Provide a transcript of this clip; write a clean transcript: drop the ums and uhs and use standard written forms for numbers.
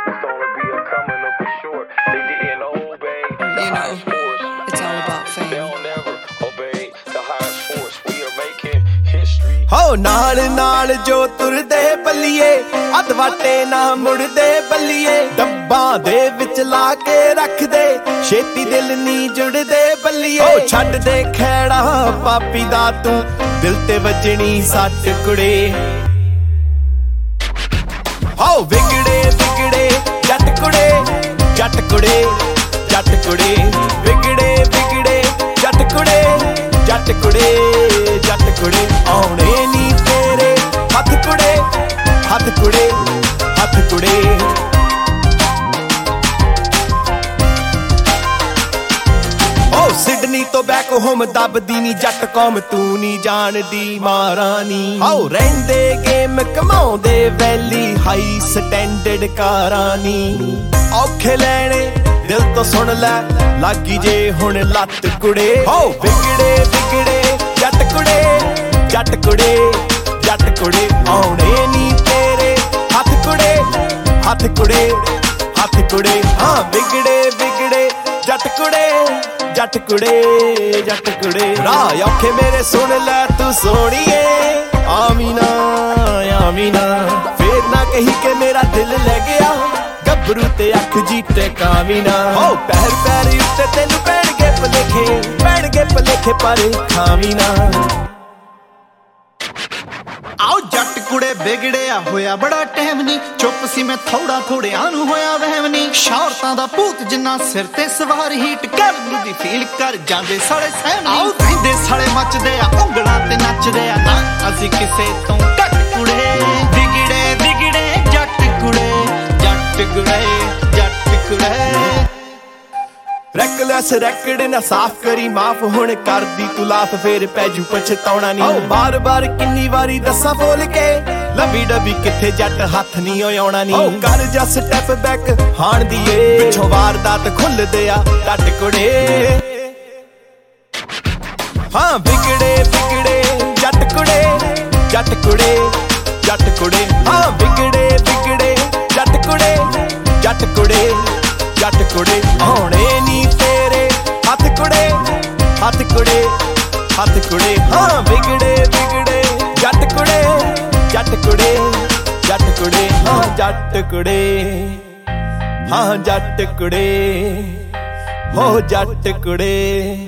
You know, it's all about fame. ਹੋ ਨਾਲ ਨਾਲ ਜੋ ਤੁਰਦੇ ਬੱਲੀਏ ਅਦਵਾਟੇ ਨਾ ਮੁੜਦੇ ਬੱਲੀਏ ਡੱਬਾਂ ਦੇ ਵਿੱਚ ਲਾ ਕੇ ਰੱਖਦੇ ਛੇਤੀ ਦਿਲ ਨੀ ਜੁੜਦੇ ਬੱਲੀਏ ਹੋ ਛੱਡ ਦੇ ਖੈੜਾ ਪਾਪੀ ਦਾ ਤੂੰ ਦਿਲ ਤੇ ਵੱਜਣੀ ਸੱਟ ਕੁੜੇ ਹੋ ਵਿਗੜੇ ਵਿਗੜੇ ਜੱਟ ਕੁੜੇ ਜੱਟ ਕੁੜੇ ਜੱਟ ਕੁੜੇ ਵਿਗੜੇ ਵਿਗੜੇ ਜੱਟ ਕੁੜੇ ਜੱਟ ਕੁੜੇ ਜੱਟ ਕੁੜੇ ਆਉਣੇ ਨੀ ਤੇਰੇ ਹੱਥ ਕੁੜੇ ਹੱਥ ਕੁੜੇ ਹੱਥ ਕੁੜੇ ਓ ਸਿਡਨੀ ਤੋਂ ਬੈਕ ਹੋਮ ਦੱਬਦੀ ਨੀ ਜੱਟ ਕੌਮ ਤੂੰ ਨੀ ਜਾਣਦੀ ਮਾਰਾਨੀ ਆਓ ਰਹਿੰਦੇ ਗੇਮ ਕਮਾਉਂਦੇ ਵੈਲੀ ਹਾਈ ਸਟੈਂਡਰਡ ਕਾਰਾਨੀ ਔਖੇ ਲੈਣੇ ਦਿਲ ਤੋਂ ਸੁਣ ਲੈ ਲੱਗੀ ਜੇ ਹੁਣ ਲੱਤ ਕੁੜੇ ਹੋ ਵਿਗੜੇ ਵਿਗੜੇ ਜੱਟ ਕੁੜੇ ਜੱਟ ਕੁੜੇ ਜੱਟ ਕੁੜੇ ਆਉਣੇ ਨੀ ਤੇਰੇ ਹੱਥ ਕੁੜੇ ਹੱਥ ਕੁੜੇ ਹੱਥ ਕੁੜੇ ਹਾਂ ਵਿਗੜੇ ਵਿਗੜੇ ਜੱਟ ਕੁੜੇ ਜੱਟ ਕੁੜੇ ਜੱਟ ਕੁੜੇ ਰਾਹ ਔਖੇ ਮੇਰੇ ਸੁਣ ਲੈ ਤੂੰ ਸੋਹਣੀਏ ਆਮੀਨਾ ਆਮੀਨਾ ਫੇਰ ਨਾ ਕਹੀ ਕਿ ਮੇਰਾ ਦਿਲ ਲੈ ਗਿਆ ਗੱਭਰੂ ਤੇ ਅੱਖ ਜੀ ਟਿਕਾਵੀ ਨਾ ਹੋ ਪੈਰ ਪੈਰ ਉੱਤੇ ਤੈਨੂੰ ਪੈਣਗੇ ਭਲੇਖੇ ਪਰ ਖਾਵੀ ਨਾ ਆਓ ਜੱਟ ਕੁੜੇ ਵਿਗੜਿਆ ਹੋਇਆ ਬੜਾ ਟਾਈਮ ਨਹੀਂ ਚੁੱਪ ਸੀ ਮੈਂ ਥੋੜਿਆਂ ਨੂੰ ਹੋਇਆ ਵਹਿਮ ਨਹੀਂ ਸ਼ੌਹਰਤਾਂ ਦਾ ਭੂਤ ਜਿੰਨਾ ਸਿਰ ਤੇ ਸਵਾਰ ਹੀਟ ਕਰ ਦੀ ਫੀਲ ਕਰ ਜਾਂਦੇ ਸਾਲੇ ਸਹਿਮ ਆਓ ਕਹਿੰਦੇ ਸਾਲੇ ਮੱਚਦੇ ਆ ਉਂਗਲਾਂ ਤੇ ਨੱਚਦੇ ਆ ਨਾ ਅਸੀਂ ਕਿਸੇ ਤੋਂ ਘੱਟ ਕੁੜੇ ਵਿਗੜੇ ਵਿਗੜੇ ਜੱਟ ਕੁੜੇ ਜੱਟ ਕੁੜੇ ਜੱਟ ਕੁੜੇ ਰੈਕਲੈਸ ਰੈਕਡ ਨਾ ਸਾਫ਼ ਕਰੀ ਮਾਫ ਹੁਣ ਕਰਦੀ ਤੂੰ ਲਾਫ ਫੇਰ ਪੈਜੂ ਪਛਤਾਉਣਾ ਨਹੀਂ ਬਾਰ-ਬਾਰ ਕਿੰਨੀ ਵਾਰੀ ਦੱਸਾਂ ਬੋਲ ਕੇ ਲਵੀ ਡਬੀ ਕਿੱਥੇ ਜੱਟ ਹੱਥ ਨਹੀਂ ਆਉਣਾ ਨਹੀਂ ਕਰ ਜਾ ਸਟੈਪ ਬੈਕ ਹਾਣ ਦੀਏ ਪਿੱਛੋਂ ਵਾਰਦਾਤ ਖੁੱਲਦੇ ਆ ਟੱਟ ਕੁੜੇ ਹਾਂ ਵਿਗੜੇ ਵਿਗੜੇ ਜੱਟ ਕੁੜੇ ਜੱਟ ਕੁੜੇ ਜੱਟ ਕੁੜੇ ਹਾਂ ਵਿਗੜੇ ਵਿਗੜੇ ਜੱਟ ਕੁੜੇ ਜੱਟ ਕੁੜੇ ਜੱਟ ਕੁੜੇ ਆਉਣੇ ਨੀ ਤੇਰੇ ਹੱਥ ਕੁੜੇ ਹੱਥ ਕੁੜੇ ਹੱਥ ਕੁੜੇ ਹਾਂ ਵਿਗੜੇ ਵਿਗੜੇ ਜੱਟ ਕੁੜੇ ਜੱਟ ਕੁੜੇ ਜੱਟ ਕੁੜੇ ਹਾਂ ਜੱਟ ਕੁੜੇ ਹਾਂ ਜੱਟ ਕੁੜੇ ਹੋ ਜੱਟ ਕੁੜੇ